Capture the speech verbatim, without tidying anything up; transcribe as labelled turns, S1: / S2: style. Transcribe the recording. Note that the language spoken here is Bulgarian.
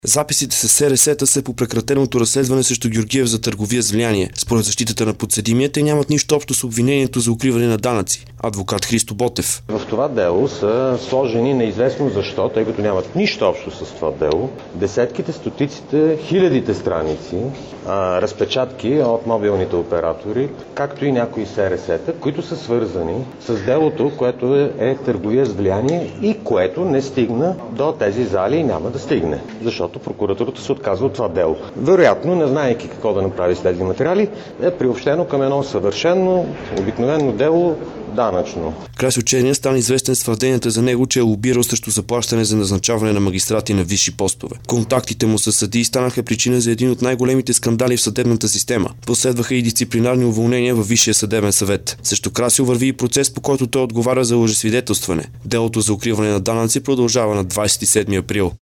S1: Записите с СРС-та са по прекратеното разследване срещу Георгиев за търговия с влияние. Според защитата на подсъдимия, те нямат нищо общо с обвинението за укриване на данъци. Адвокат Христо Ботев.
S2: В това дело са сложени неизвестно защо, тъй като нямат нищо общо с това дело, десетките, стотиците, хилядите страници, а, разпечатки от мобилните оператори, както и някои СРС-та, които са свързани с делото, което е, е търговия с влияние и което не стигна до тези зали и няма да стигне, защото прокуратурата се отказва от това дело. Вероятно, не знаейки какво да направи с тези материали, е приобщено към едно съвършено, обикновено дело, данъчно.
S1: Красьо Черния стана известен с твърденията за него, че е лобирал срещу заплащане за назначаване на магистрати на висши постове. Контактите му с съдии станаха причина за един от най-големите скандали в съдебната система. Последваха и дисциплинарни уволнения във Висшия съдебен съвет. Срещу Красьо върви и процес, по който той отговаря за лъжесвидетелстване. Делото за укриване на данъци продължава на двадесет и седми април.